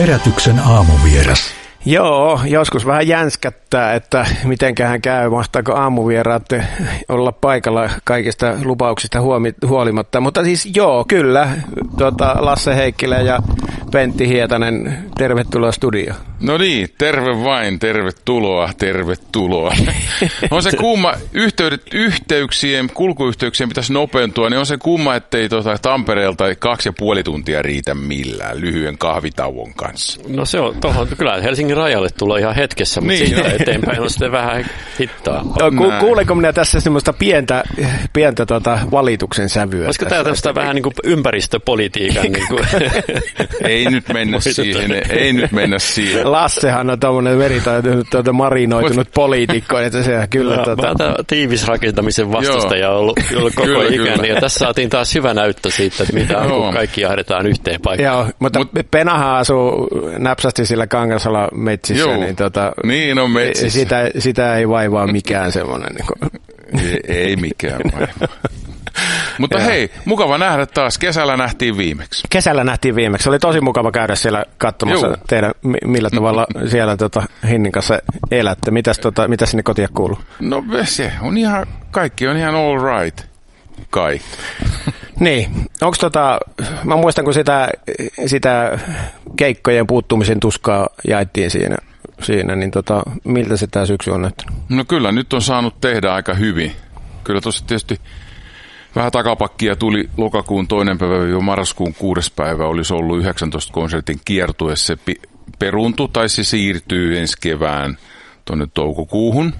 Herätyksen aamuvieras. Joo, joskus vähän jänskättää, että mitenköhän käy, mahtaako aamuvieraat olla paikalla kaikista lupauksista huolimatta. Mutta siis joo, kyllä, Lasse Heikkilä ja Pentti Hietanen, tervetuloa studioon. No niin, terve vain, tervetuloa. On se kumma, kulkuyhteyksien pitäisi nopeutua, niin on se kumma, ettei Tampereelta 2,5 tuntia riitä millään lyhyen kahvitauon kanssa. No se on tohon, kyllä Helsingin rajalle tulee ihan hetkessä, mutta niin, siitä eteenpäin on sitten vähän hittaa. Kuulenko minä tässä semmoista pientä valituksen sävyä? Olisiko tämä tämmöistä vähän niin kuin ympäristöpolitiikan? Niin kuin ei nyt mennä siihen. Lassehan on tommoinen marinoitunut poliitikko, että se kyllä tiivisrakentamisen vastustaja on ollut koko ikäni, ja tässä saatiin taas hyvä näyttö siitä, että mitä on, kun kaikki jahdetaan yhteen paikkaan. Joo, mutta Penahan asuu näpsästi sillä Kangasala metsissä, niin on metsissä. Sitä ei vaivaa mikään semmoinen. Ei mikään vaivaa. Mutta hei, mukava nähdä taas. Kesällä nähtiin viimeksi. Oli tosi mukava käydä siellä katsomassa teidän, millä tavalla siellä Hinnin kanssa elätte. Mitä sinne kotiin kuuluu? No se on ihan, kaikki on ihan all right. Kai. Niin, onko mä muistan kun sitä keikkojen puuttumisen tuskaa jaettiin siinä niin miltä se tää syksy on näyttänyt? No kyllä, nyt on saanut tehdä aika hyvin. Kyllä tuossa tietysti vähän takapakkia tuli lokakuun 2. päivä jo marraskuun 6. päivä olisi ollut 19 konsertin kiertue. Se peruuntui tai se siirtyy ensi kevään toukokuuhun.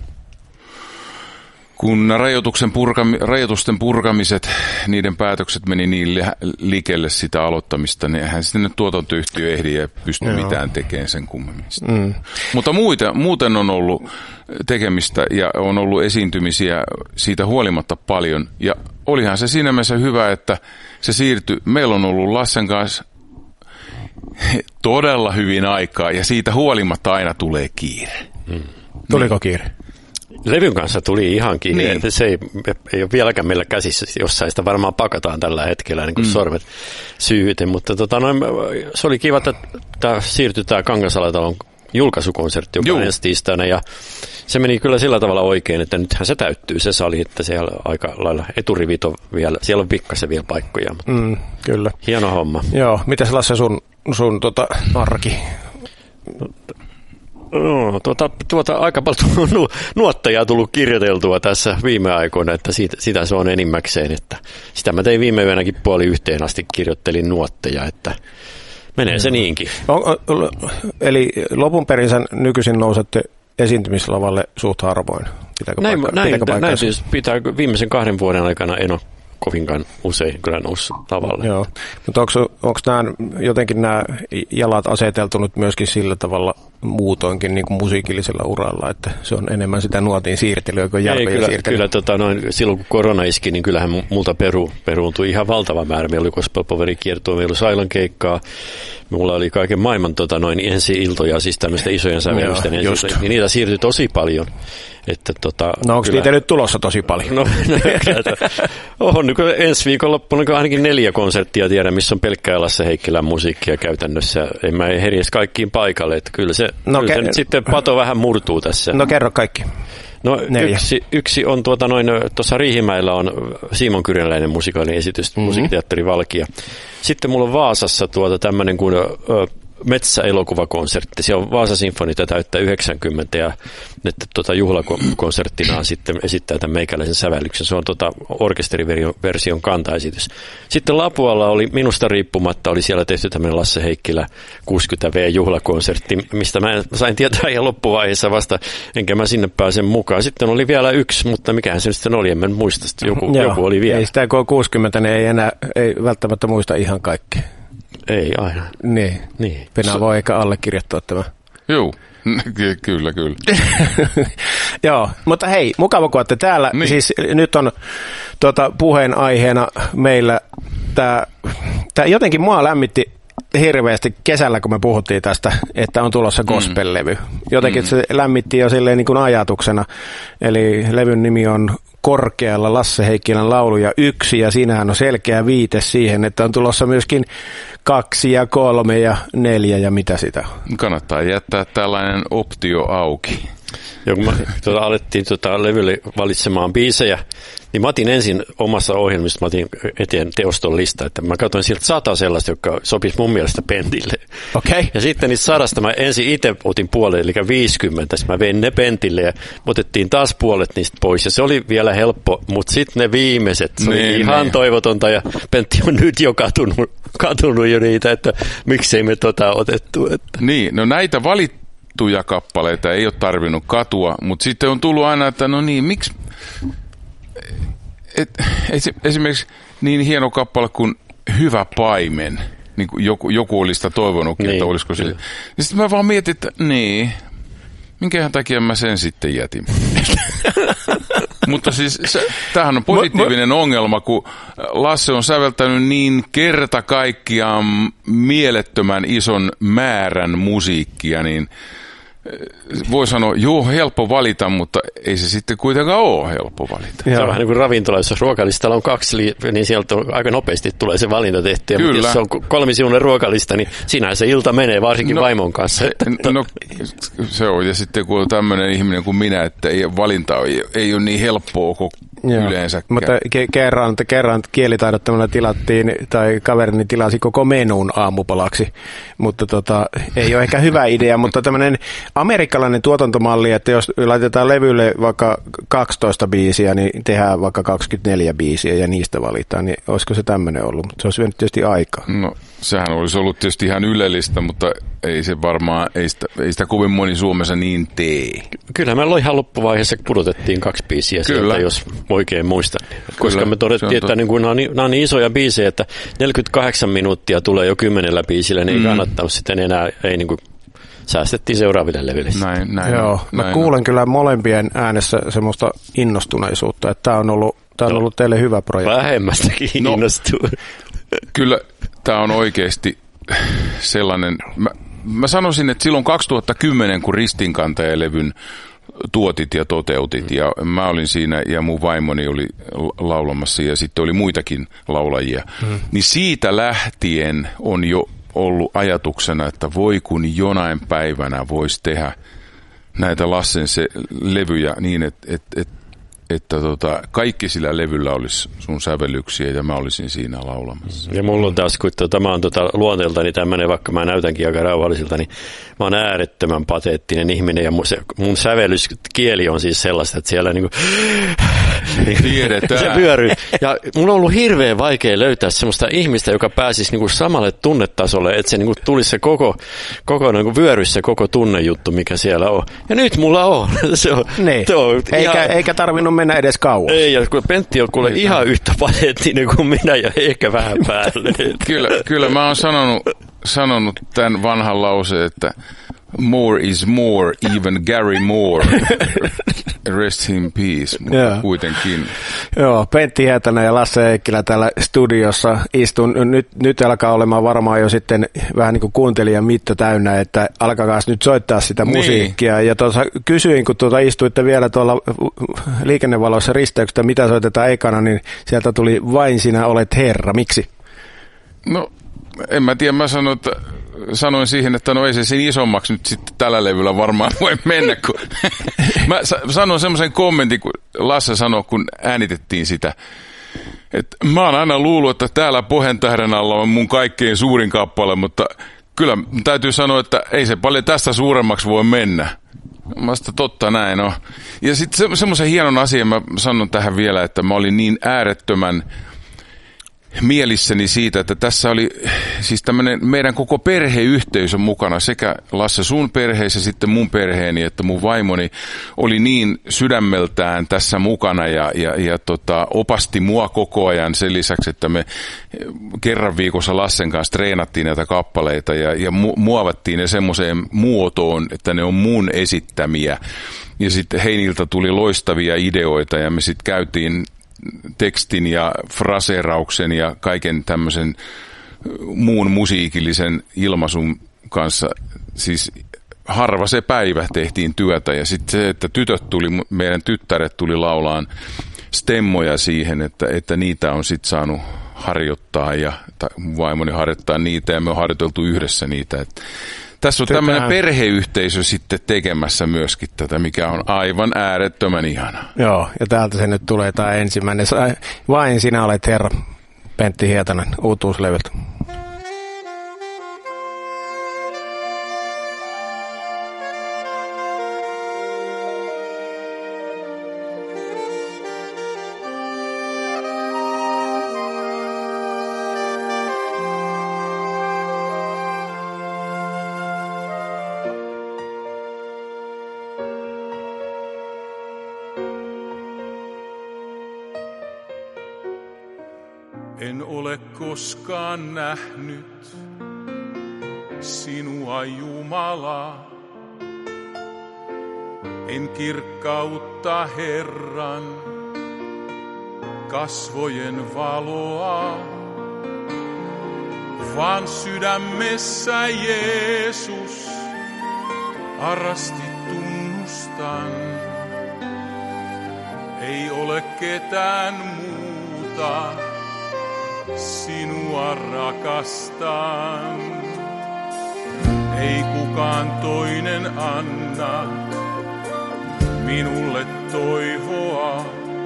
Kun rajoitusten purkamiset, niiden päätökset meni niin likelle sitä aloittamista, niin eihän sitten tuotantoyhtiö ehdi ja pysty mitään tekemään sen kummemmin. Mutta muuten on ollut tekemistä ja on ollut esiintymisiä siitä huolimatta paljon. Ja olihan se siinä mielessä hyvä, että se siirtyi. Meillä on ollut Lassen kanssa todella hyvin aikaa ja siitä huolimatta aina tulee kiire. Tuliko kiire? Levyn kanssa tuli ihan kiinni, niin. Se ei ole vieläkään meillä käsissä, jossain sitä varmaan pakataan tällä hetkellä niin kuin sormet syyhyten, mutta se oli kiva, että tämä siirtyi tämä Kangasalatalon julkaisukonsertti, joka on ensi tiistaina, ja se meni kyllä sillä tavalla oikein, että nythän se täyttyy se sali, että siellä aika lailla eturivit on vielä, siellä on pikkasen vielä paikkoja. Kyllä. Hieno homma. Joo, mitäs Lasse sun arki? No, aika paljon nuotteja tullut kirjoiteltua tässä viime aikoina, että sitä se on enimmäkseen, että sitä mä tein viime yönäkin 12:30 asti kirjoittelin nuotteja, että menee se niinkin. Eli lopun perin nykyisin nousette esiintymislavalle suht harvoin. Näin siis pitää viimeisen 2 vuoden aikana en ole kovinkaan usein kyllä noussut lavalle. Joo, mutta onko nämä jalat aseteltu nyt myöskin sillä tavalla muutoinkin niin kuin musiikillisella uralla, että se on enemmän sitä nuotin siirtelyä kuin jalkojen siirtelyä? Kyllä silloin kun korona iski, niin kyllähän multa peruuntui ihan valtava määrä. Meillä oli Gospel Poveri -kiertue, meillä oli Sailan keikkaa, mulla oli kaiken maailman ensi-iltoja, siis tämmöisten isojen sävellysten ensi-iltoja, niin niitä siirtyi tosi paljon. Että no onko niitä nyt tulossa tosi paljon? No on nyt ensi viikonloppuna ainakin 4 konserttia tiedä, missä on pelkkää Lasse Heikkilän musiikkia käytännössä. En mä ehdi edes kaikkiin paikalle, että kyllä se nyt sitten pato vähän murtuu tässä. No kerro kaikki. No yksi on tuossa Riihimäellä on Simon Kyrjänläinen musikaalinen esitys, Musiikkiteatteri Valkia. Sitten mulla on Vaasassa tämmöinen kuin Metsä-elokuvakonsertti. Siellä on Vaasa-sinfonita täyttää 90 ja että juhlakonserttina sitten esittää tämän meikäläisen sävellyksen. Se on orkesteriversion kantaesitys. Sitten Lapualla oli minusta riippumatta, oli siellä tehty tämmöinen Lasse Heikkilä 60V-juhlakonsertti, mistä mä sain tietää ihan loppuvaiheessa vasta, enkä mä sinne pääsen mukaan. Sitten oli vielä yksi, mutta mikähän se sitten oli, en mä muista, joku oli vielä. Ei sitä kun on 60, niin ei välttämättä muista ihan kaikkea. Ei aina. Niin. Penaa voi eikä allekirjoittaa tämä. Joo, kyllä. Joo, mutta hei, mukava kun olette täällä. Niin. Siis nyt on puheenaiheena meillä tämä jotenkin mua lämmitti hirveästi kesällä, kun me puhuttiin tästä, että on tulossa gospel-levy. Jotenkin se lämmitti jo silleen niin kuin ajatuksena. Eli levyn nimi on korkealla Lasse Heikkilän lauluja 1, ja siinähän on selkeä viite siihen, että on tulossa myöskin 2 ja 3 ja 4 ja mitä sitä. Kannattaa jättää tällainen optio auki. Joo, kun alettiin levylle valitsemaan biisejä, niin mä otin ensin omassa ohjelmissa, mä otin eteen teoston lista, että mä katsoin sieltä 100 sellaista, jotka sopisi mun mielestä Pentille. Okay. Ja sitten niistä 100 mä ensin itse otin puolet, eli 50, mä vein ne Pentille ja otettiin taas puolet niistä pois. Ja se oli vielä helppo, mutta sitten ne viimeiset, se oli ihan toivotonta ja Pentti on nyt jo katunut jo niitä, että miksei me otettu. Että. Niin, no näitä valittuja kappaleita ei ole tarvinnut katua, mutta sitten on tullut aina, että no niin, miksi... Esimerkiksi niin hieno kappale kuin Hyvä paimen, niin kuin joku oli sitä toivonutkin, niin, että olisiko se. Ja sitten mä vaan mietin, että minkähän takia mä sen sitten jätin. Mutta siis tämähän on positiivinen ongelma, kun Lasse on säveltänyt niin kerta kaikkiaan mielettömän ison määrän musiikkia, niin voi sanoa, helppo valita, mutta ei se sitten kuitenkaan ole helppo valita. Se on vähän niin kuin ravintolassa, jos ruokalistalla on 2, niin sieltä aika nopeasti tulee se valinta tehty. Mutta jos se on 3-sivuinen ruokalista, niin sinähän se ilta menee, varsinkin vaimon kanssa. No se on, ja sitten kun on tämmöinen ihminen kuin minä, että valinta ei ole niin helppoa yleensäkään. Mutta kerran kielitaidottomana tilattiin, tai kaverini tilasi koko menun aamupalaksi, mutta ei ole ehkä hyvä idea, mutta tämmöinen amerikkalainen tuotantomalli, että jos laitetaan levylle vaikka 12 biisiä, niin tehdään vaikka 24 biisiä ja niistä valitaan, niin olisiko se tämmöinen ollut? Mutta se olisi vienyt tietysti aikaa. No, sehän olisi ollut tietysti ihan ylellistä, mutta ei se varmaan, ei sitä kovin moni Suomessa niin tee. Kyllä me ihan loppuvaiheessa pudotettiin 2 biisiä sieltä, jos oikein muistan. Koska me todettiin, että nämä on niin isoja biisejä, että 48 minuuttia tulee jo 10 biisillä, niin ei kannattanut sitten enää, ei niin kuin säästettiin seuraaville levyille. Näin. Joo, mä kuulen kyllä molempien äänessä semmoista innostuneisuutta, että tämä on ollut teille hyvä projekti. Vähemmästäkin innostuu. Kyllä tämä on oikeasti sellainen, mä sanoisin, että silloin 2010, kun Ristinkantaja-levyn tuotit ja toteutit, ja mä olin siinä ja mun vaimoni oli laulamassa ja sitten oli muitakin laulajia, niin siitä lähtien on jo ollut ajatuksena, että voi kun jonain päivänä voisi tehdä näitä Lassen levyjä niin, että kaikki sillä levyllä olisi sun sävellyksiä ja mä olisin siinä laulamassa. Ja mulla on taas, kun mä oon luonteeltani tämmöinen, vaikka mä näytänkin aika rauhallisilta, niin mä oon äärettömän pateettinen ihminen ja mun sävellyskieli on siis sellaista, että siellä niinku se vyöryy. Ja mun on ollut hirveän vaikea löytää semmoista ihmistä, joka pääsisi niinku samalle tunnetasolle, että se niinku tulisi se koko niinku vyöryssä koko tunnejuttu, mikä siellä on. Ja nyt mulla on. Se on, niin. Eikä tarvinnut mennä edes kauas. Ei, ja kun Pentti on kuule ihan yhtä pateettinen kuin minä ja ehkä vähän päälle. Kyllä mä oon sanonut tämän vanhan lauseen, että more is more, even Gary Moore. Rest in peace, mutta kuitenkin. Joo, Pentti Hietanen ja Lasse Heikkilä täällä studiossa istun. Nyt alkaa olemaan varmaan jo sitten vähän niin kuin kuuntelijan mitto täynnä, että alkakaa nyt soittaa sitä musiikkia. Ja kysyin, kun istuitte vielä tuolla liikennevaloissa risteyksestä, mitä soitetaan ekana, niin sieltä tuli Vain sinä olet Herra. Miksi? No, en mä tiedä, sanoin siihen, että no ei se siinä isommaksi nyt sitten tällä levyllä varmaan voi mennä, kun mä sanoin semmoisen kommentin, kun Lasse sanoi, kun äänitettiin sitä, että mä oon aina luullut, että täällä Pohjantähden alla on mun kaikkein suurin kappale, mutta kyllä täytyy sanoa, että ei se paljon tästä suuremmaksi voi mennä. Mä sitä totta näin on. Ja sitten semmoisen hienon asian mä sanon tähän vielä, että mä olin niin äärettömän mielissäni siitä, että tässä oli siis tämmöinen meidän koko perheyhteisö mukana, sekä Lasse sun perheessä, sitten mun perheeni, että mun vaimoni oli niin sydämeltään tässä mukana ja opasti mua koko ajan sen lisäksi, että me kerran viikossa Lassen kanssa treenattiin näitä kappaleita ja muovattiin ne semmoiseen muotoon, että ne on mun esittämiä. Ja sitten Heiniltä tuli loistavia ideoita ja me sitten käytiin tekstin ja fraseerauksen ja kaiken tämmöisen muun musiikillisen ilmaisun kanssa, siis harva se päivä tehtiin työtä ja sitten se, että meidän tyttäret tuli laulaan stemmoja siihen, että niitä on sitten saanut harjoittaa ja vaimoni harjoittaa niitä ja me on harjoiteltu yhdessä niitä. Että tässä on tämmöinen perheyhteisö sitten tekemässä myöskin tätä, mikä on aivan äärettömän ihana. Joo, ja täältä se nyt tulee tämä ensimmäinen. Vain sinä olet Herra, Pentti Hietanen, uutuuslevyltä. En ole koskaan nähnyt sinua, Jumala, en kirkkautta Herran, kasvojen valoa, vaan sydämessä Jeesus, arasti tunnustan. Ei ole ketään muuta, sinua rakastan. Ei kukaan toinen anna minulle toivoa.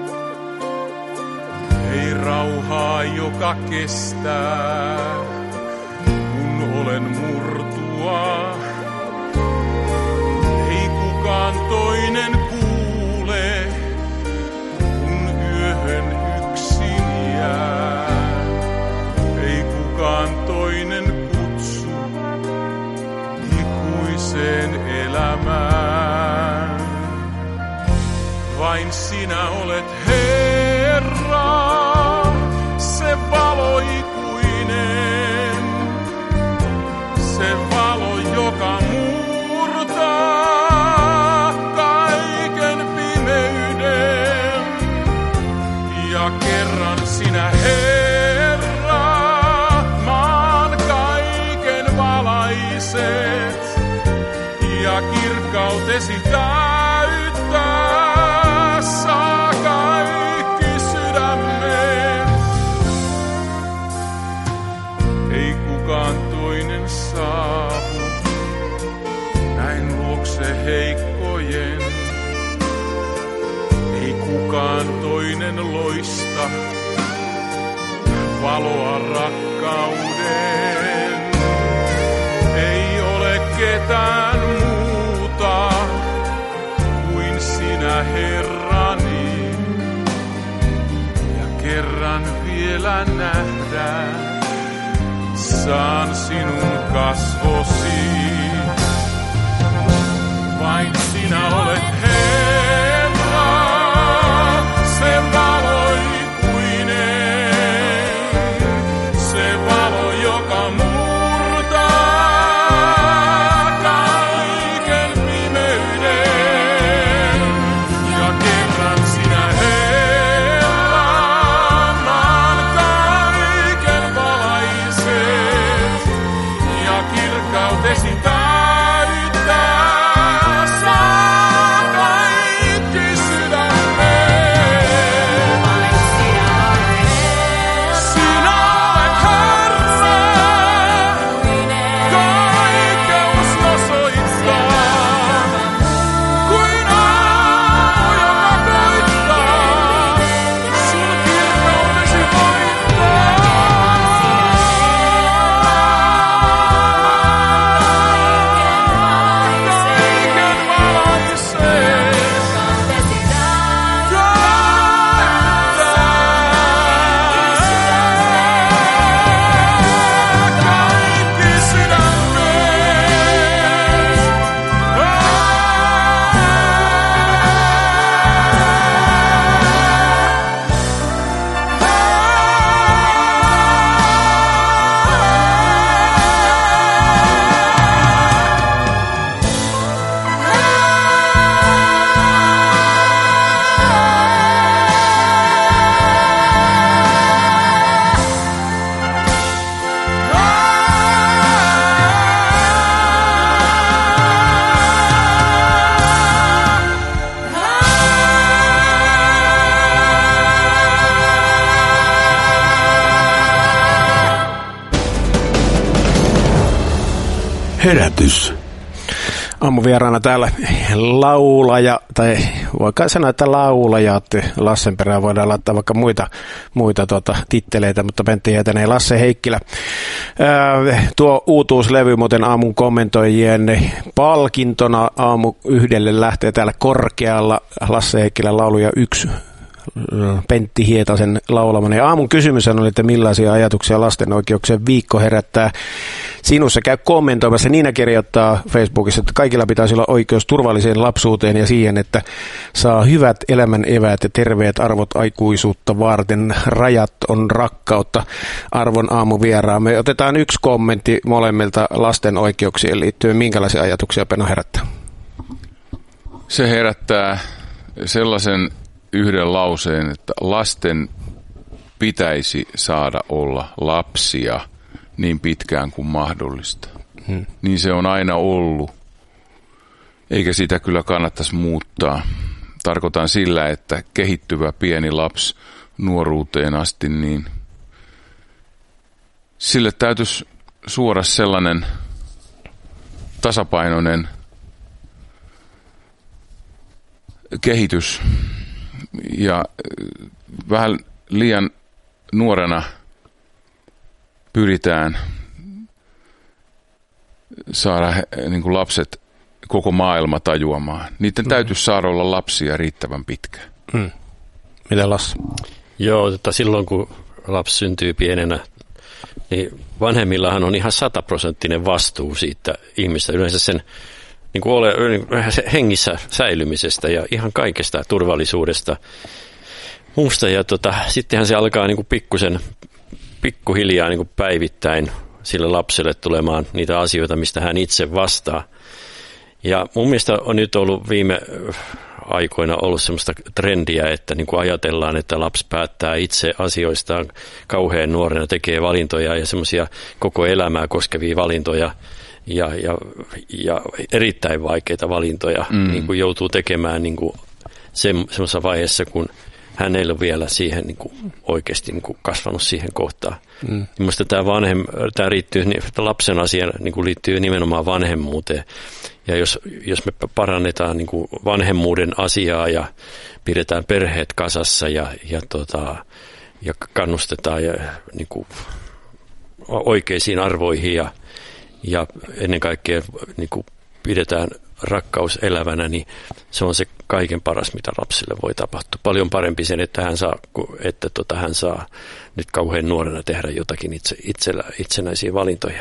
Ei rauhaa, joka kestää, kun olen murtua. Ei kukaan toinen kuule, kun yöhön yksin jää. Ei kukaan toinen kutsu ikuiseen elämään. Vain sinä olet Herra, se valo ikuinen, se valo, joka murtaa kaiken pimeyden. Ja kerran sinä Herra, maan kaiken valaiset, ja kirkkautesi täyttää saa kaikki sydämet. Ei kukaan toinen saavu näin luokse heikkojen. Ei kukaan toinen loista valoa rakkauden. Ei ole ketään muuta kuin sinä, Herrani. Ja kerran vielä nähdä saan sinun kasvosi. Vain sinä olet Herra, se valo ikuinen, se valo, joka murtaa kaiken pimeyden. Ja kerran sinä Herra, maan kaiken valaiset, ja kirkkautesi täyttää saa kaikki sydämet. Sinä olet Herra, kaikkeus osoittaa, kuin aamu, joka koittaa, sun kirkkautesi voittaa. Herätys. Aamuvieraana täällä laulaja, tai voikaan sanoa, että laulajat. Lassen perään voidaan laittaa vaikka muita titteleitä, mutta Pentti Hietanen ja Lasse Heikkilä. Tuo uutuuslevy muuten aamun kommentoijien palkintona aamu yhdelle lähtee täällä korkealla. Lasse Heikkilän lauluja 1. Pentti Hietasen laulamana. Ja aamun kysymys oli, että millaisia ajatuksia lasten oikeuksien viikko herättää sinussa. Käy kommentoimassa. Niina kirjoittaa Facebookissa, että kaikilla pitäisi olla oikeus turvalliseen lapsuuteen ja siihen, että saa hyvät elämän eväät ja terveet arvot aikuisuutta varten. Rajat on rakkautta. Arvon aamuvieraamme. Otetaan yksi kommentti molemmilta lasten oikeuksien liittyen. Minkälaisia ajatuksia Peno herättää? Se herättää sellaisen yhden lauseen, että lasten pitäisi saada olla lapsia niin pitkään kuin mahdollista. Niin se on aina ollut, eikä sitä kyllä kannattaisi muuttaa. Tarkoitan sillä, että kehittyvä pieni lapsi nuoruuteen asti, niin sille täytyisi suoda sellainen tasapainoinen kehitys. Ja vähän liian nuorena pyritään saada niin kuin lapset koko maailma tajuamaan. Niiden täytyisi saada olla lapsia riittävän pitkään. Mitä Lasse? Joo, silloin kun lapsi syntyy pienenä, niin vanhemmillahan on ihan 100% vastuu siitä ihmistä. Yleensä sen niin kuin hengissä säilymisestä ja ihan kaikesta turvallisuudesta muusta. Ja sittenhän se alkaa niin kuin pikkuhiljaa niin kuin päivittäin sille lapselle tulemaan niitä asioita, mistä hän itse vastaa. Ja mun mielestä on nyt ollut viime aikoina ollut semmoista trendiä, että niin kuin ajatellaan, että lapsi päättää itse asioistaan kauhean nuorena, tekee valintoja ja semmoisia koko elämää koskevia valintoja. Ja erittäin vaikeita valintoja niin kuin joutuu tekemään niin kuin semmoisessa vaiheessa, kun hän ei ole vielä siihen niin kuin oikeasti niin kuin kasvanut siihen kohtaan. Minusta tämä liittyy, lapsen asia niin kuin liittyy nimenomaan vanhemmuuteen. Ja jos me parannetaan niin kuin vanhemmuuden asiaa ja pidetään perheet kasassa ja kannustetaan niin kuin oikeisiin arvoihin ja ennen kaikkea niin kuin pidetään rakkaus elävänä, niin se on se kaiken paras, mitä lapsille voi tapahtua. Paljon parempi sen, että hän saa nyt kauhean nuorena tehdä jotakin itsenäisiä valintoja.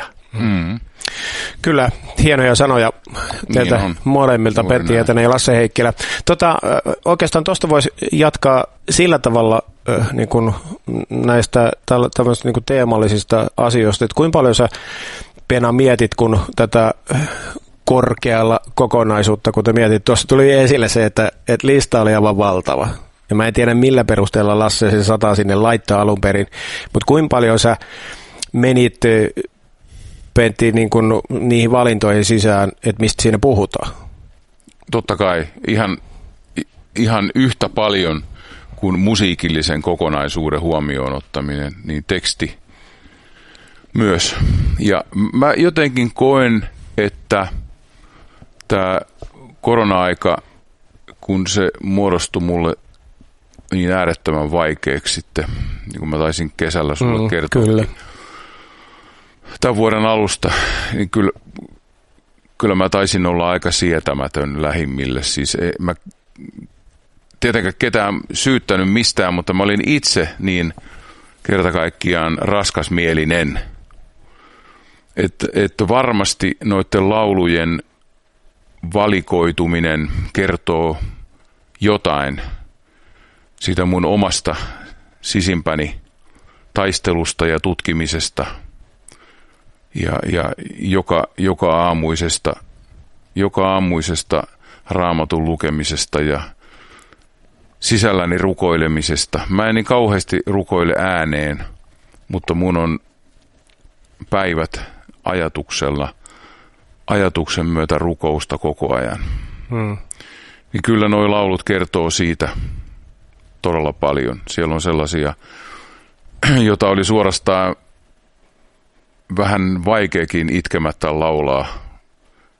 Kyllä, hienoja sanoja teiltä niin molemmilta, Pentti Hietanen ja Lasse Heikkilä. Oikeastaan tuosta voisi jatkaa sillä tavalla niin kuin näistä tämmöisistä niin kuin teemallisista asioista, että kuinka paljon sä, Pena, mietit, kun tätä korkealla kokonaisuutta, kun te mietit, tuossa tuli esille se, että lista oli aivan valtava. Ja mä en tiedä, millä perusteella Lasse se 100 sinne laittaa alun perin, mutta kuinka paljon sä menit, Pentti, niin kuin niihin valintoihin sisään, että mistä siinä puhutaan? Totta kai, ihan yhtä paljon kuin musiikillisen kokonaisuuden huomioon ottaminen, niin teksti myös. Ja mä jotenkin koen, että tämä korona-aika, kun se muodostui mulle niin äärettömän vaikeaksi sitten, niin kuin mä taisin kesällä sulle kertoa. Kyllä. Tämän vuoden alusta, niin kyllä mä taisin olla aika sietämätön lähimmille. Siis mä tietenkään ketään syyttänyt mistään, mutta mä olin itse niin kerta kaikkiaan raskasmielinen. Että varmasti noiden laulujen valikoituminen kertoo jotain siitä mun omasta sisimpäni taistelusta ja tutkimisesta ja joka aamuisesta Raamatun lukemisesta ja sisälläni rukoilemisesta. Mä en niin kauheasti rukoile ääneen, mutta mun on päivät ajatuksen myötä rukousta koko ajan. Niin kyllä nuo laulut kertoo siitä todella paljon. Siellä on sellaisia, joita oli suorastaan vähän vaikeakin itkemättä laulaa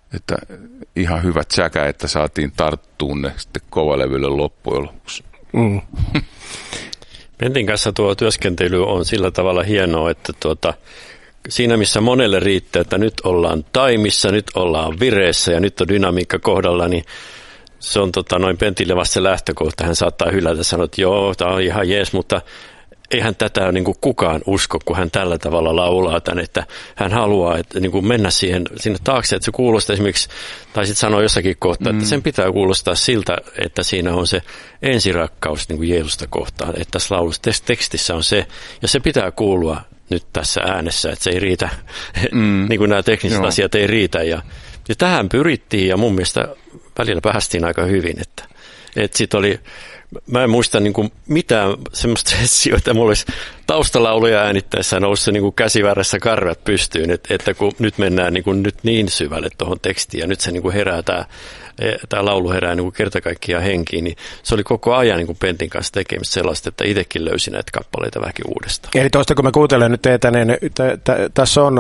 Että ihan hyvä tsäkä, että saatiin tarttuun ne sitten kovalevylle loppujen lopuksi. Mm. Pentin kanssa tuo työskentely on sillä tavalla hienoa, että siinä missä monelle riittää, että nyt ollaan taimissa, nyt ollaan vireessä ja nyt on dynamiikka kohdalla, niin se on noin Pentille vasta se lähtökohta. Hän saattaa hylätä sanoa, että joo, tämä on ihan jees, mutta eihän tätä niin kuin kukaan usko, kun hän tällä tavalla laulaa tämän, että hän haluaa että, niin kuin mennä sinne taakse, että se kuulostaa esimerkiksi, tai sitten sanoo jossakin kohtaa, että sen pitää kuulostaa siltä, että siinä on se ensirakkaus niin kuin Jeesusta kohtaan, että tässä laulussa tekstissä on se, ja se pitää kuulua nyt tässä äänessä, että se ei riitä, niin kuin nämä tekniset asiat ei riitä, ja tähän pyrittiin, ja mun mielestä välillä päästiin aika hyvin, että sitten oli. Mä en muista niin kuin mitään semmoista sessioa, että mulla olisi taustalauluja äänittäessä noussut niin kuin käsiväärässä karvat pystyyn, että kun nyt mennään niin syvälle tuohon tekstiin ja nyt se niin kuin herää tämä laulu herää niin kuin kerta kaikkiaan henkiin, niin se oli koko ajan niin kuin Pentin kanssa tekemistä sellaista, että itsekin löysin näitä kappaleita vähänkin uudestaan. Eli tuosta kun mä kuuntelen nyt teitä, niin tässä on,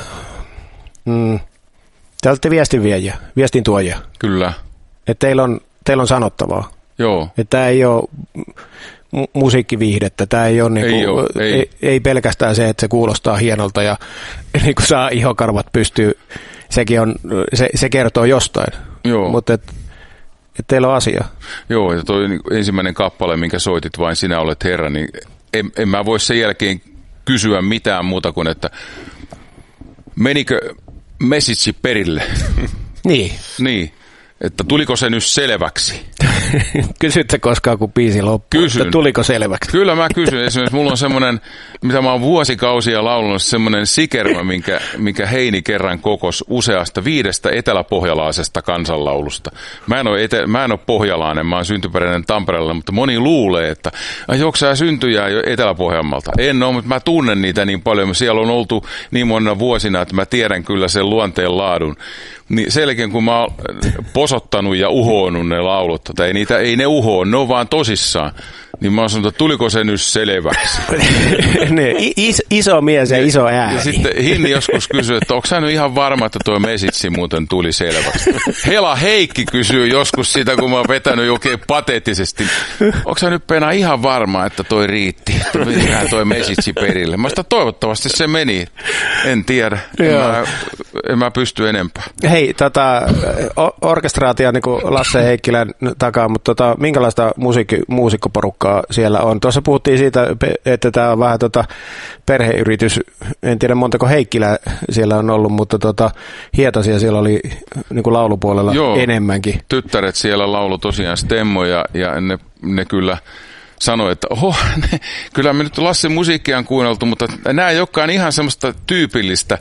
te olette viestinviejä, viestintuojia. Kyllä. Että teillä on sanottavaa. Joo. Että tämä ei ole musiikkiviihdettä, tämä ei ole, ei pelkästään se, että se kuulostaa hienolta ja niin kuin saa ihokarvat pystyy, sekin on, se kertoo jostain. Joo. Mutta teillä on asia. Joo, ja toi ensimmäinen kappale, minkä soitit, Vain sinä olet Herra, niin en mä voi sen jälkeen kysyä mitään muuta kuin, että menikö message perille? Niin. Että tuliko se nyt selväksi? Kysytte koskaan, kun biisi loppuu, että tuliko selväksi? Kyllä mä kysyn. Esimerkiksi mulla on semmoinen, mitä mä oon vuosikausia laulunut, semmoinen sikermä, minkä Heini kerran kokosi useasta 5 eteläpohjalaisesta kansanlaulusta. Mä en ole pohjalainen, mä oon syntyperäinen Tampereella, mutta moni luulee, että joko sä syntyjä jo Etelä-Pohjanmaalta. En ole, mutta mä tunnen niitä niin paljon. Siellä on oltu niin monena vuosina, että mä tiedän kyllä sen luonteen laadun. Niin selkeän kun mä oon posottanut ja uhoonut ne laulut, että ei ne uhoon, ne on vaan tosissaan. Niin mä oon sanonut, että tuliko se nyt selväksi? Iso mies ja iso ääni. Ja sitten Hinni joskus kysyy, että onko sä nyt ihan varma, että tuo mesitsi muuten tuli selväksi? Hela Heikki kysyy joskus sitä, kun mä oon vetänyt oikein pateettisesti. Onko sä nyt Pena ihan varma, että toi riitti? Että mennään toi mesitsi perille. Mä sitä toivottavasti se meni. En tiedä. En mä pysty enempää. Hei, orkestraatia niin kuin Lasse Heikkilän takaa, mutta minkälaista muusikkoporukkaa siellä on? Tuossa puhuttiin siitä, että tämä on vähän perheyritys. En tiedä montako Heikkilää siellä on ollut, mutta Hietasia siellä oli niin kuin laulupuolella enemmänkin. Tyttäret siellä laulu tosiaan stemmoja ja ne kyllä sanoi, että kyllä me nyt Lassin musiikkia on kuunneltu, mutta nämä ei olekaan ihan semmoista tyypillistä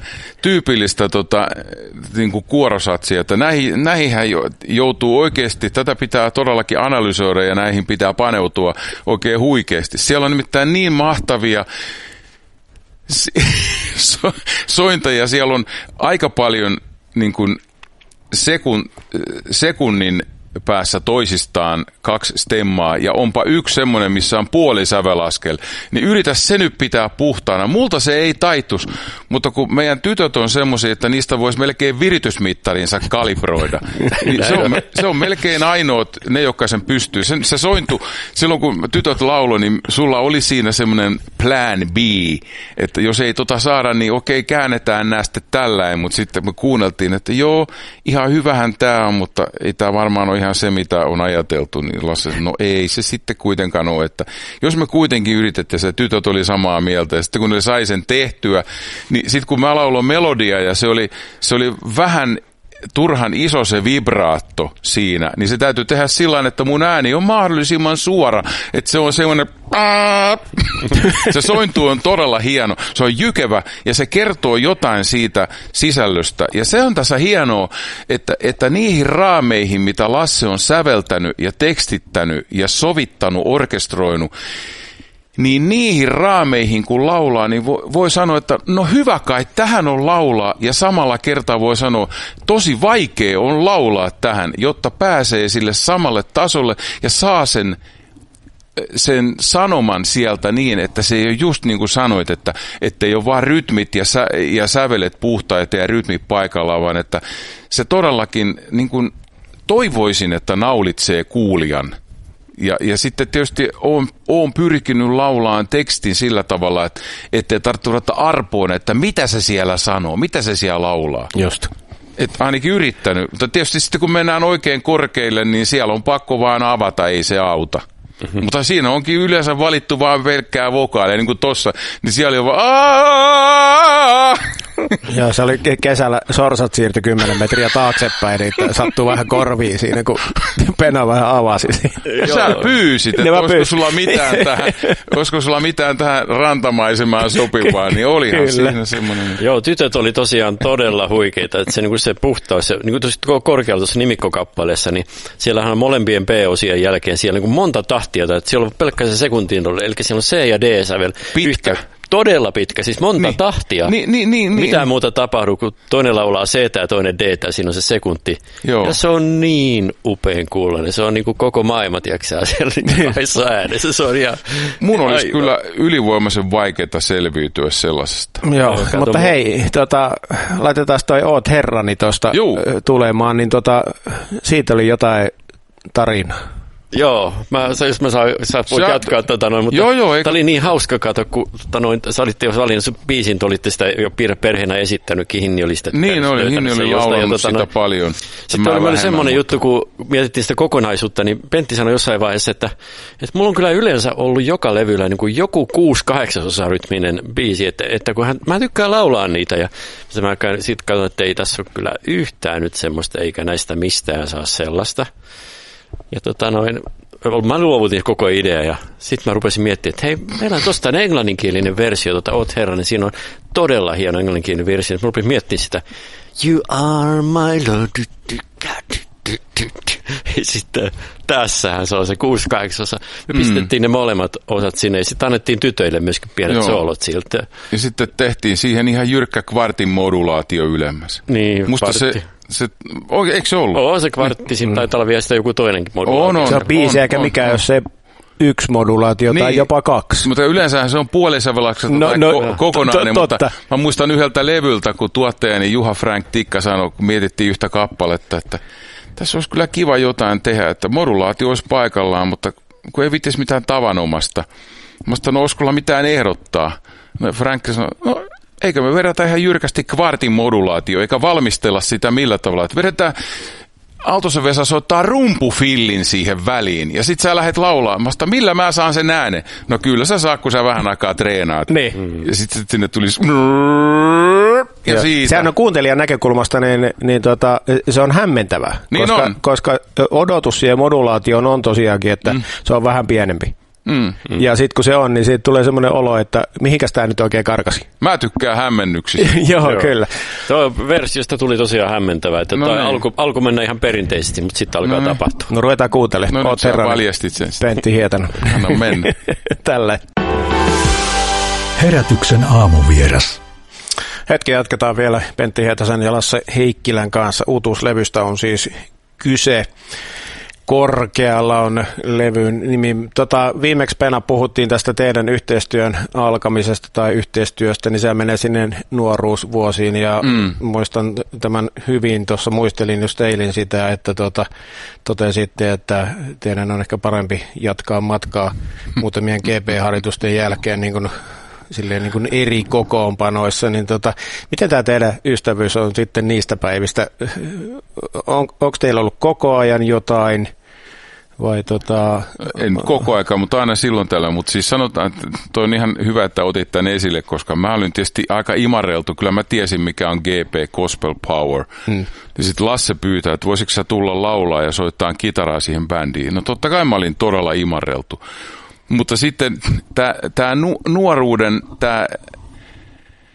niin kuin kuorosatsia, että näihinhän joutuu oikeasti, tätä pitää todellakin analysoida ja näihin pitää paneutua oikein huikeasti. Siellä on nimittäin niin mahtavia sointajia, siellä on aika paljon niin kuin sekunnin päässä toisistaan 2 stemmaa ja onpa yksi semmoinen, missä on puolisävelaskel, niin yritä se nyt pitää puhtaana. Multa se ei taittus, mutta kun meidän tytöt on semmoisia, että niistä voisi melkein viritysmittarinsa kalibroida, niin se on melkein ainoat ne, jotka sen pystyy. Se sointu, silloin kun tytöt lauloi, niin sulla oli siinä semmoinen plan B, että jos ei saada, niin okei, käännetään nää sitten tälläin, mutta sitten me kuunneltiin, että joo, ihan hyvähän tää on, mutta ei tää varmaan ole ihan se, mitä on ajateltu, niin Lasse, no ei se sitten kuitenkaan ole, että jos me kuitenkin yritettiin, se tytöt oli samaa mieltä, ja sitten kun ne sai sen tehtyä, niin sitten kun mä lauloin melodia, ja se oli vähän turhan iso se vibraatto siinä, niin se täytyy tehdä sillä, että mun ääni on mahdollisimman suora, että se on semmoinen se sointu on todella hieno, se on jykevä ja se kertoo jotain siitä sisällöstä. Ja se on tässä hienoa, että niihin raameihin, mitä Lasse on säveltänyt ja tekstittänyt ja sovittanut, orkestroinut, niin niihin raameihin kun laulaa, niin voi sanoa, että no hyvä kai, tähän on laulaa, ja samalla kertaa voi sanoa, tosi vaikea on laulaa tähän, jotta pääsee sille samalle tasolle ja saa sen sen sanoman sieltä niin, että se ei ole just niin kuin sanoit, että ei ole vaan rytmit ja sävelet puhtaita ja rytmit paikallaan, vaan että se todellakin niin kuin toivoisin, että naulitsee kuulijan. Ja sitten tietysti olen pyrkinyt laulaan tekstin sillä tavalla, että ettei tarvitse ruveta arpoon, että mitä se siellä sanoo, mitä se siellä laulaa. Just. Että ainakin yrittänyt. Mutta tietysti sitten kun mennään oikein korkeille, niin siellä on pakko vaan avata, ei se auta. Mutta siinä onkin yleensä valittu vaan pelkkää vokaalia, niin kuin tossa, niin siellä oli vaan Joo, se oli kesällä, sorsat siirtyi 10 metriä taaksepäin, niin sattuu vähän korviin siinä, kun pena vähän avasi. Sä pyysit, että olisiko sulla mitään tähän rantamaisemaan sopivaa, niin olihan Kyllä. siinä semmoinen. Joo, tytöt oli tosiaan todella huikeita, että se puhtaus, niin kuin korkealla tuossa nimikkokappaleessa, niin siellähän on molempien B-osien jälkeen siellä niin kuin monta tahtia, että siellä on pelkkä se sekuntiin, eli siellä on C- ja D-sävel. Pitkä. Todella pitkä, siis monta tahtia. Niin. Mitään muuta tapahdu, kun toinen laulaa C ja toinen D, siinä on se sekunti. Joo. Ja se on niin upean kuuloinen. Se on niin kuin koko maailma, tiedätkö siellä kahdessa äänessä. Se on ihan Mun olisi kyllä ylivoimaisen vaikeaa selviytyä sellaisesta. Joo, mutta hei, laitetaan toi Oot herrani tuosta tulemaan, niin siitä oli jotain tarinaa. Joo, jos mä sä voit jatkaa mutta tämä oli niin hauska kato, kun sä olitte jo valinnut sen biisin, te olitte sitä jo perheenä esittänyttä, Hinni oli sitä. Niin oli, Hinni oli laulanut sitä paljon. Sitten oli semmoinen juttu, kun mietittiin sitä kokonaisuutta, niin Pentti sanoi jossain vaiheessa, että mulla on kyllä yleensä ollut joka levyllä niin kuin joku 6/8 rytminen biisi, että kun mä tykkään laulaa niitä, ja mä sitten katsoin, että ei tässä ole kyllä yhtään nyt semmoista, eikä näistä mistään saa sellaista. Ja mä luovutin koko idea ja sitten mä rupesin miettimään, että hei, meillä on tosta englanninkielinen versio, Oot herra, niin siinä on todella hieno englanninkielinen versio. Mä rupesin miettimään sitä, you are my lord. Ja sitten tässähän se on se 6/8. Me pistettiin ne molemmat osat sinne ja sitten annettiin tytöille myöskin pienet soolot siltä. Ja sitten tehtiin siihen ihan jyrkkä kvartin modulaatio ylemmäs. Niin, musta eikö se ollut? Se kvartti, siinä taitaa olla vielä sitä joku toinenkin modulaatio. Se on biisi eikä mikään, jos se yksi modulaatio tai jopa 2. Mutta yleensähän se on puolisävelaksesta tai kokonainen, mutta mä muistan yhdeltä levyltä, kun tuottajani Juha Frank Tikka sanoi, kun mietittiin yhtä kappaletta, että tässä olisi kyllä kiva jotain tehdä, että modulaatio olisi paikallaan, mutta kun ei vittisi mitään tavanomasta. Mä sanoin, olisiko mitään ehdottaa. Frank sanoi, eikö me vedetään ihan jyrkästi kvartin modulaatio, eikä valmistella sitä millä tavalla, että vedetään Aaltosen Vesa soittaa rumpufillin siihen väliin, ja sit sä lähdet laulaamaan, millä mä saan sen äänen? No kyllä sä saa, kun sä vähän aikaa treenaat. Niin. Ja sit sinne tulisi ja siitä. Sehän on kuuntelijan näkökulmasta, niin se on hämmentävää, niin koska odotus siihen modulaatioon on tosiaankin, että se on vähän pienempi. Ja sitten kun se on, niin siitä tulee semmoinen olo, että mihinkäs tämä nyt oikein karkasi. Mä tykkään hämmennyksistä. Joo, kyllä. Tuo versiosta tuli tosiaan hämmentävää, että alku mennä ihan perinteisesti, mutta sitten alkaa tapahtua. No ruvetaan kuuntelemaan. Oot herran. Paljastit sen. Pentti Hietanen. Anna mennä. Tällä. Herätyksen aamuvieras. Hetki jatketaan vielä Pentti Hietasen ja Lasse Heikkilän kanssa. Uutuuslevystä on siis kyse. Korkealla on levyn nimi. Viimeksi Pena puhuttiin tästä teidän yhteistyön alkamisesta tai yhteistyöstä, niin se menee sinne nuoruusvuosiin ja muistan tämän hyvin. Tuossa muistelin just eilen sitä, että totesitte, että teidän on ehkä parempi jatkaa matkaa muutamien GP-harjoitusten jälkeen niin kuin eri kokoonpanoissa, niin miten tämä teidän ystävyys on sitten niistä päivistä? Onko teillä ollut koko ajan jotain? Vai En koko aikaa, mutta aina silloin tällä. Mutta siis sanotaan, että toi on ihan hyvä, että otit tämän esille, koska mä olin tietysti aika imarreltu. Kyllä mä tiesin, mikä on GP, Gospel Power. Ja sitten Lasse pyytää, että voisitko sä tulla laulaa ja soittaa kitaraa siihen bändiin. No totta kai mä olin todella imarreltu. Mutta sitten tämä nuoruuden,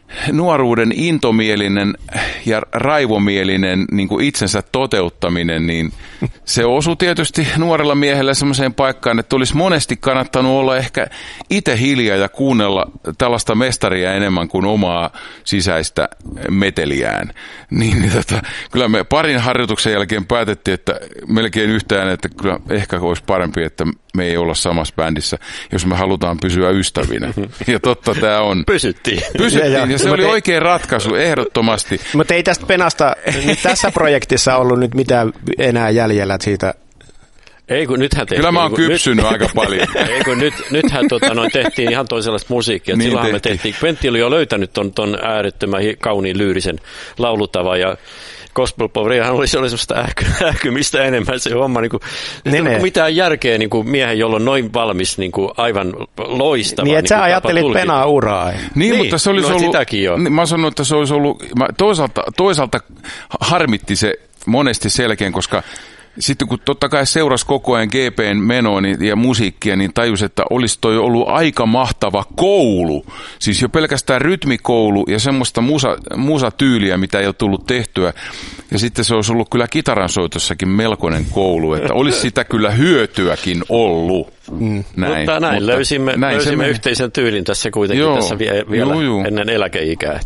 nuoruuden intomielinen ja raivomielinen niin kuin itsensä toteuttaminen, niin se osui tietysti nuorella miehellä semmoiseen paikkaan, että olisi monesti kannattanut olla ehkä itse hiljaa ja kuunnella tällaista mestaria enemmän kuin omaa sisäistä meteliään. Niin, kyllä me parin harjoituksen jälkeen päätettiin, että melkein yhtään, että kyllä ehkä olisi parempi, että me ei olla samassa bändissä, jos me halutaan pysyä ystävinä. Ja totta tämä on. Pysyttiin. Ja se oli oikein ratkaisu, ehdottomasti. Mutta ei tästä Penasta nyt tässä projektissa ollut nyt mitään enää jäljellä siitä. Ei kun nythän tehtiin. Kyllä mä oon kypsynyt aika paljon. Ei kun nythän tehtiin ihan toisenlaista musiikkia. Niin silloinhan me tehtiin. Pentti oli jo löytänyt ton äärettömän kauniin lyyrisen laulutavan ja Gospel Powerihan oli sellaista ähkymistä enemmän se homma. Niin kuin mitään järkeä niin kuin miehen, jolla on noin valmis niin kuin aivan loistava. Niin, että sä ajattelit Penaa uraa. Niin, mutta se olisi ollut, sitäkin jo. Mä sanon, että se olisi ollut, toisaalta harmitti se monesti selkeän, koska sitten kun totta kai seurasi koko ajan GPn menoa ja musiikkia, niin tajusi, että olisi toi ollut aika mahtava koulu. Siis jo pelkästään rytmikoulu ja semmoista musatyyliä, mitä ei ole tullut tehtyä. Ja sitten se olisi ollut kyllä kitaransoitossakin melkoinen koulu, että olisi sitä kyllä hyötyäkin ollut. Näin. Mutta näin löysimme yhteisen tyylin tässä kuitenkin tässä vielä ennen eläkeikää.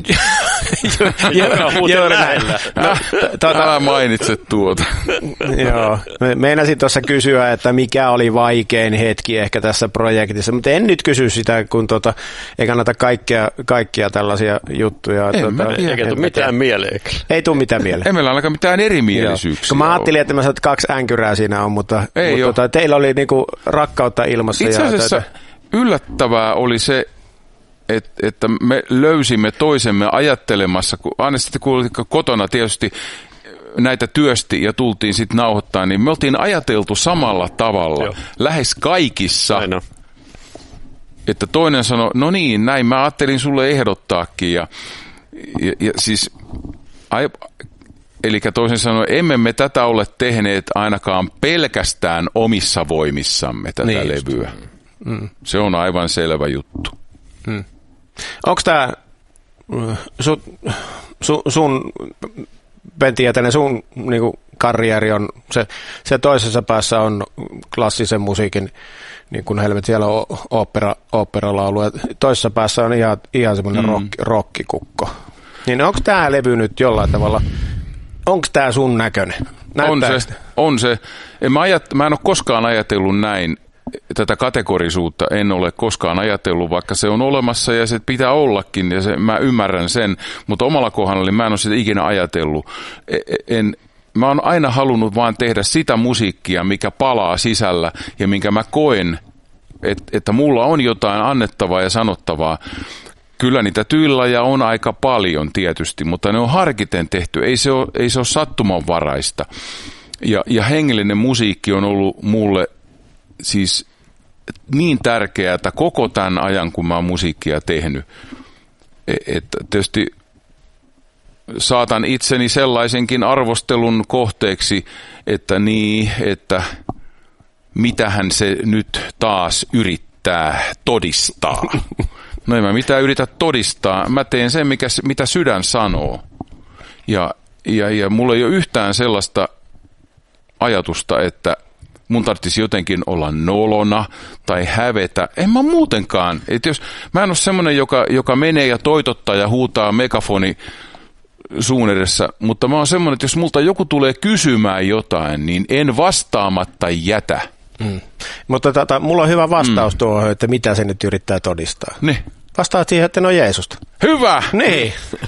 Älä mainitse tuota. Joo, meinasin tuossa kysyä, että mikä oli vaikein hetki ehkä tässä projektissa, mutta en nyt kysy sitä, kun ei kannata kaikkia tällaisia juttuja. Eikä tule mitään mieleen. Ei tule mitään mieleen. Ei meillä ainakaan mitään erimielisyyksiä. Mä ajattelin, että mä sanoin, että 2 änkyrää siinä on, mutta teillä oli niinku rakkautta ilmassa. Itse asiassa yllättävää oli se, että me löysimme toisemme ajattelemassa, kun aina sitten kun kotona tietysti näitä työsti ja tultiin sitten nauhoittaa, niin me oltiin ajateltu samalla tavalla lähes kaikissa. Aina. Että toinen sanoi, no niin, näin mä ajattelin sulle ehdottaakin ja siis eli toisin sanoen, emme me tätä ole tehneet ainakaan pelkästään omissa voimissamme tätä levyä. Se on aivan selvä juttu. Onko tämä sun Pentti Jätenen, sun niinku, karrieri on, se toisessa päässä on klassisen musiikin, niin kuin helvet siellä on oopperalaulu, ja toisessa päässä on ihan semmoinen rockikukko. Niin onko tämä levy nyt jollain tavalla, onko tämä sun näköinen? On se. Mä en ole koskaan ajatellut näin, tätä kategorisuutta en ole koskaan ajatellut, vaikka se on olemassa ja se pitää ollakin ja mä ymmärrän sen, mutta omalla kohdalla mä en ole sitä ikinä ajatellut. Mä oon aina halunnut vaan tehdä sitä musiikkia, mikä palaa sisällä ja minkä mä koen, että mulla on jotain annettavaa ja sanottavaa. Kyllä niitä tyylejä on aika paljon tietysti, mutta ne on harkiten tehty, ei se ole sattumanvaraista. Ja hengellinen musiikki on ollut mulle siis niin tärkeää, että koko tämän ajan, kun mä oon musiikkia tehnyt, että tietysti saatan itseni sellaisenkin arvostelun kohteeksi, että mitähän se nyt taas yrittää todistaa. No en mä mitään yritä todistaa, mä teen sen, mitä sydän sanoo. Ja mulla ei ole yhtään sellaista ajatusta, että mun tarvitsisi jotenkin olla nolona tai hävetä. En mä muutenkaan. Et jos, mä en ole semmoinen, joka menee ja toitottaa ja huutaa megafoni suun edessä, mutta mä oon semmoinen, että jos multa joku tulee kysymään jotain, niin en vastaamatta jätä. Mutta mulla on hyvä vastaus tuohon, että mitä se nyt yrittää todistaa. Niin. Vastaat siihen, että ne on Jeesusta. Hyvä! Niin.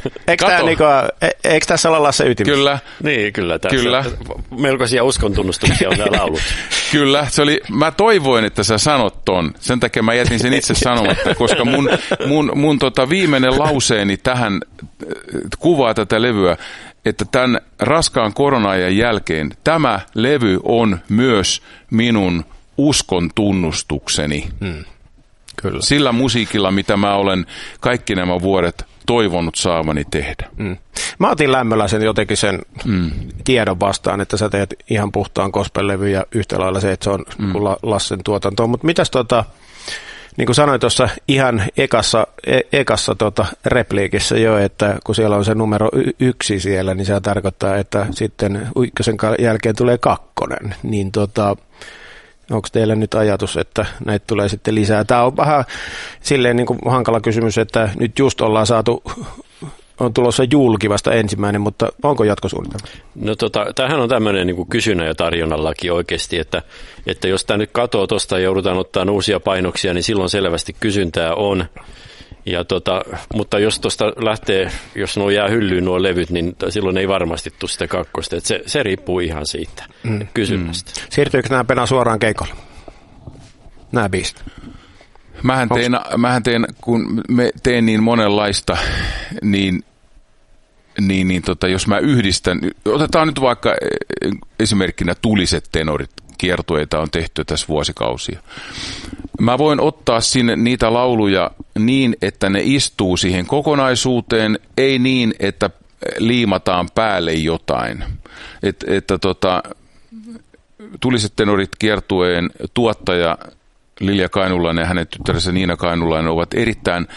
Eikö tässä olla Lasse ytimessä? Kyllä. Niin, kyllä. Melkoisia uskontunnustuksia on nämä laulut. Kyllä. Mä toivoin, että sä sanot ton. Sen takia mä jätin sen itse sanomatta, koska mun viimeinen lauseeni tähän kuvaa tätä levyä, että tämän raskaan korona-ajan jälkeen tämä levy on myös minun uskon tunnustukseni. Kyllä. Sillä musiikilla, mitä mä olen kaikki nämä vuodet toivonut saavani tehdä. Mä otin lämmöllä sen jotenkin sen tiedon vastaan, että sä teet ihan puhtaan gospel-levy ja yhtä lailla se, että se on Lassen tuotantoa. Mutta mitäs niin kuin sanoin tuossa ihan ekassa repliikissä jo, että kun siellä on se numero 1 siellä, niin se tarkoittaa, että sitten 1 jälkeen tulee 2. Niin onko teillä nyt ajatus, että näitä tulee sitten lisää? Tämä on vähän silleen niin kuin hankala kysymys, että nyt just ollaan on tulossa julki vasta ensimmäinen, mutta onko jatkosuunnitelma? No tämähän on tämmöinen niin kuin kysynnän ja tarjonnan laki oikeasti, että jos tämä nyt katoo tuosta ja joudutaan ottaa uusia painoksia, niin silloin selvästi kysyntää on. Ja mutta jos tuosta lähtee, jos nuo jää hyllyyn nuo levyt, niin silloin ei varmasti tule sitä 2. Että se riippuu ihan siitä kysynnästä. Siirtyykö nämä Pena suoraan keikolle? Nämä biisit? Mähän teen, kun me teen niin monenlaista, niin jos mä yhdistän, otetaan nyt vaikka esimerkkinä Tuliset tenorit, kiertueita on tehty tässä vuosikausia. Mä voin ottaa sinne niitä lauluja niin, että ne istuu siihen kokonaisuuteen, ei niin, että liimataan päälle jotain. Tuliset tenorit kiertueen tuottaja Lilja Kainulainen ja hänen tyttärensä Niina Kainulainen ovat erittäin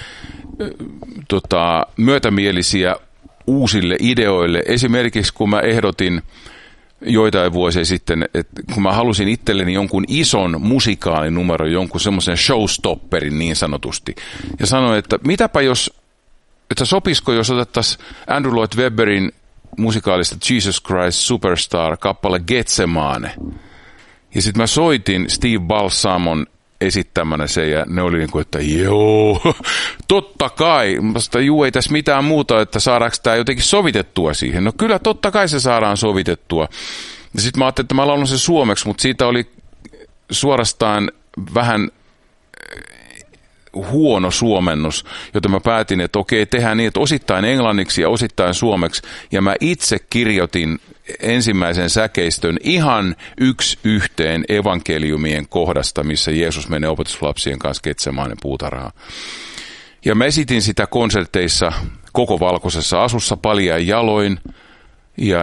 myötämielisiä uusille ideoille. Esimerkiksi kun mä ehdotin joitain vuosia sitten, että kun mä halusin itselleni jonkun ison musikaalinumero, jonkun semmoisen showstopperin niin sanotusti, ja sanoin, että mitäpä että sopisiko, jos otettaisiin Andrew Lloyd Webberin musikaalista Jesus Christ Superstar kappale Getsemane. Ja sitten mä soitin Steve Balsamon esittämänä se, ja ne oli niin kuin, että joo, totta kai. Ei tässä mitään muuta, että saadaanko tämä jotenkin sovitettua siihen. No kyllä, totta kai se saadaan sovitettua. Ja sitten mä ajattelin, että mä laulan sen suomeksi, mutta siitä oli suorastaan vähän huono suomennos, joten mä päätin, että okei, tehdään niin, että osittain englanniksi ja osittain suomeksi, ja mä itse kirjoitin ensimmäisen säkeistön ihan 1:1 evankeliumien kohdasta, missä Jeesus menee opetuslapsien kanssa Getsemaanen puutarhaan. Ja mä esitin sitä konserteissa koko valkoisessa asussa paljain jaloin, ja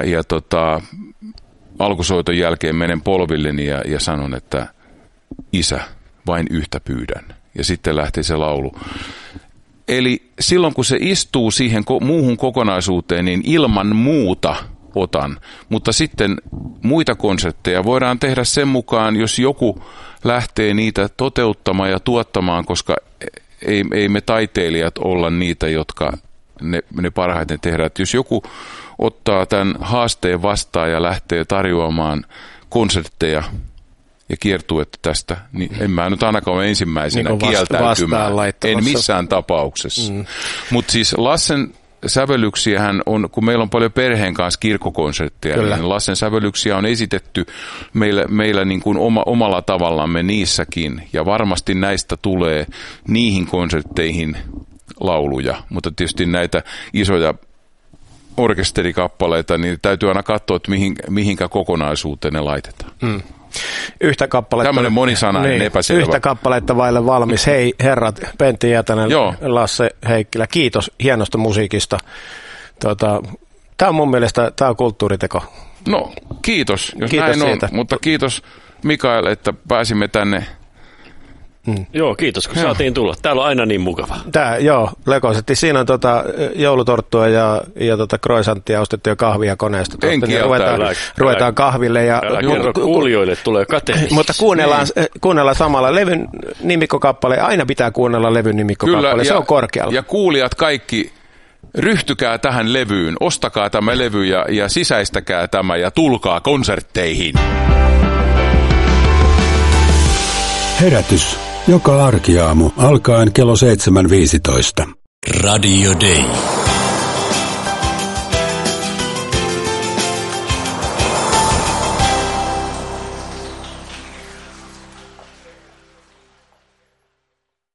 alkusoiton jälkeen menen polvilleni ja sanon, että Isä, vain yhtä pyydän. Ja sitten lähti se laulu. Eli silloin kun se istuu siihen muuhun kokonaisuuteen, niin ilman muuta otan. Mutta sitten muita konsertteja voidaan tehdä sen mukaan, jos joku lähtee niitä toteuttamaan ja tuottamaan, koska ei me taiteilijat olla niitä, jotka ne parhaiten tehdään. Jos joku ottaa tämän haasteen vastaan ja lähtee tarjoamaan konsertteja ja kiertuetta tästä, niin en mä nyt ainakaan ole ensimmäisenä niin kieltäytymään. En missään tapauksessa. Mutta siis Lassen sävellyksiähän on, kun meillä on paljon perheen kanssa kirkkokonsertteja, niin Lassen sävellyksiä on esitetty meillä niin kuin omalla tavallamme niissäkin, ja varmasti näistä tulee niihin konsertteihin lauluja, mutta tietysti näitä isoja orkesterikappaleita, niin täytyy aina katsoa, että mihinkä kokonaisuuteen ne laitetaan. Yhtä kappaletta. Tämmöinen monisanainen epäselvä. Yhtä kappaletta vaille valmis. Hei herrat, Pentti Hietanen, Lasse Heikkilä, kiitos hienosta musiikista. Tämä on mun mielestä kulttuuriteko. No kiitos, jos kiitos näin siitä. on, mutta kiitos Mikael, että pääsimme tänne. Joo, kiitos kun saatiin tulla. Täällä on aina niin mukava. lekoisesti. Siinä on joulutorttua ja croissanttia ostettu ja kahvia koneesta. Ruvetaan kahville. Ja kuulijoille tulee kateellisia. Mutta kuunnellaan samalla levyn nimikkokappale. Aina pitää kuunnella levyn nimikkokappale. Kyllä, se on korkealla. Ja kuulijat kaikki, ryhtykää tähän levyyn. Ostakaa tämä levy ja sisäistäkää tämä ja tulkaa konsertteihin. Herätys. Joka arkiaamu alkaen kello 7.15. Radio Day.